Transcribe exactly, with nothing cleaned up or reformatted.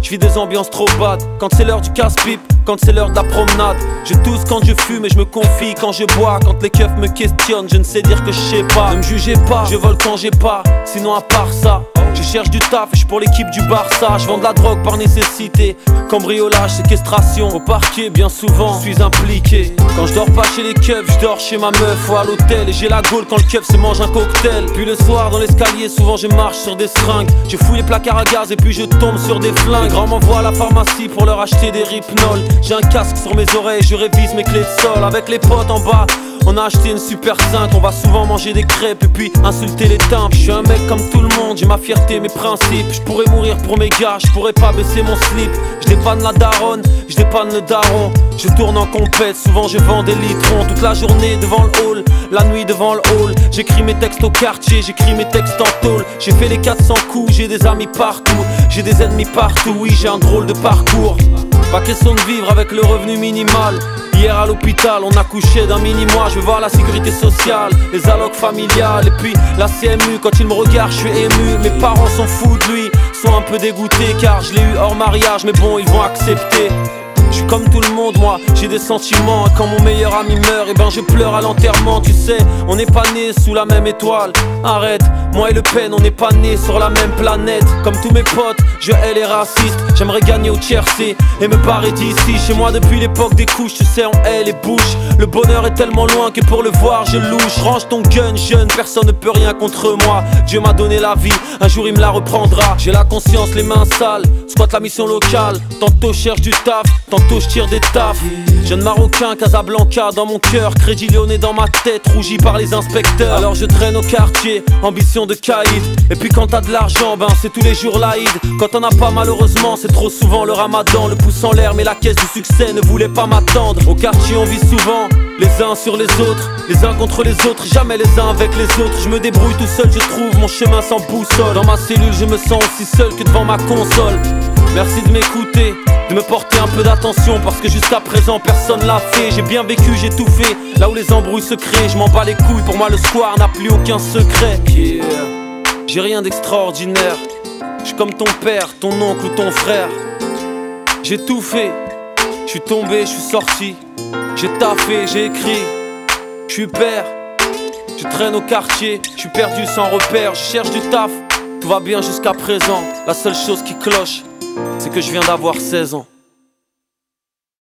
Je vis des ambiances trop bad. Quand c'est l'heure du casse-pipe, quand c'est l'heure de la promenade. Je tousse quand je fume et je me confie quand je bois. Quand les keufs me questionnent, je ne sais dire que je sais pas. Ne me jugez pas, je vole quand j'ai pas. Sinon à part ça, je cherche du taf et je suis pour l'équipe du Barça. Je vends de la drogue par nécessité. Cambriolage, séquestration. Au parquet bien souvent, je suis impliqué. Quand je dors pas chez les keufs, je dors chez ma meuf ou à l'hôtel. Et j'ai la gaule quand le keuf se mange un cocktail. Puis le soir dans l'escalier, souvent je marche sur des seringues. Je fouille les placards à gaz et puis je tombe sur des flingues. Les grands m'envoient à la pharmacie pour leur acheter des Rypnol. J'ai un casque sur mes oreilles, je révise mes clés de sol. Avec les potes en bas, on a acheté une Super cinq. On va souvent manger des crêpes et puis insulter les timbres. Je suis un mec comme tout le monde, j'ai ma fierté, mes principes. Je pourrais mourir pour mes gars, je pourrais pas baisser mon slip. Je dépanne la daronne, je dépanne le daron. Je tourne en compète, souvent je vends des litrons. Toute la journée devant le hall, la nuit devant le hall. J'écris mes textes au quartier, j'écris mes textes en tôle. J'ai fait les quatre cents coups, j'ai des amis partout. J'ai des ennemis partout, oui j'ai un drôle de parcours. Pas question de vivre avec le revenu minimal. Hier à l'hôpital, on a couché d'un mini-mois. Je veux voir la sécurité sociale, les allocs familiales. Et puis la C M U, quand il me regarde, je suis ému. Mes parents s'en foutent de lui, sont un peu dégoûtés car je l'ai eu hors mariage, mais bon, ils vont accepter. Je suis comme tout le monde, moi, j'ai des sentiments. Quand mon meilleur ami meurt, et ben je pleure à l'enterrement. Tu sais, on n'est pas nés sous la même étoile. Arrête, moi et Le Pen, on n'est pas nés sur la même planète. Comme tous mes potes, je hais les racistes. J'aimerais gagner au tiercé et me barrer d'ici. Chez moi depuis l'époque des couches, tu sais, on hait les bouches. Le bonheur est tellement loin que pour le voir, je louche. Range ton gun, jeune, personne ne peut rien contre moi. Dieu m'a donné la vie, un jour il me la reprendra. J'ai la conscience, les mains sales, squatte la mission locale. Tantôt je cherche du taf, tantôt je tire des tafs. Jeune marocain, Casablanca dans mon cœur, Crédit Lyonnais dans ma tête, rougi par les inspecteurs. Alors je traîne au quartier, ambition de caïd. Et puis quand t'as de l'argent, ben c'est tous les jours l'Aïd. Quand t'en as pas malheureusement, c'est trop souvent le ramadan. Le pouce en l'air mais la caisse du succès ne voulait pas m'attendre. Au quartier on vit souvent, les uns sur les autres, les uns contre les autres, jamais les uns avec les autres. Je me débrouille tout seul, je trouve mon chemin sans boussole. Dans ma cellule je me sens aussi seul que devant ma console. Merci de m'écouter, de me porter un peu d'attention, parce que jusqu'à présent personne l'a fait. J'ai bien vécu, j'ai tout fait, là où les embrouilles se créent. Je m'en bats les couilles, pour moi le square n'a plus aucun secret. Yeah. J'ai rien d'extraordinaire, je suis comme ton père, ton oncle ou ton frère. J'ai tout fait, je suis tombé, je suis sorti. J'ai taffé, j'ai écrit, je suis père. Je traîne au quartier, je suis perdu sans repère. Je cherche du taf, tout va bien jusqu'à présent. La seule chose qui cloche, c'est que je viens d'avoir seize ans.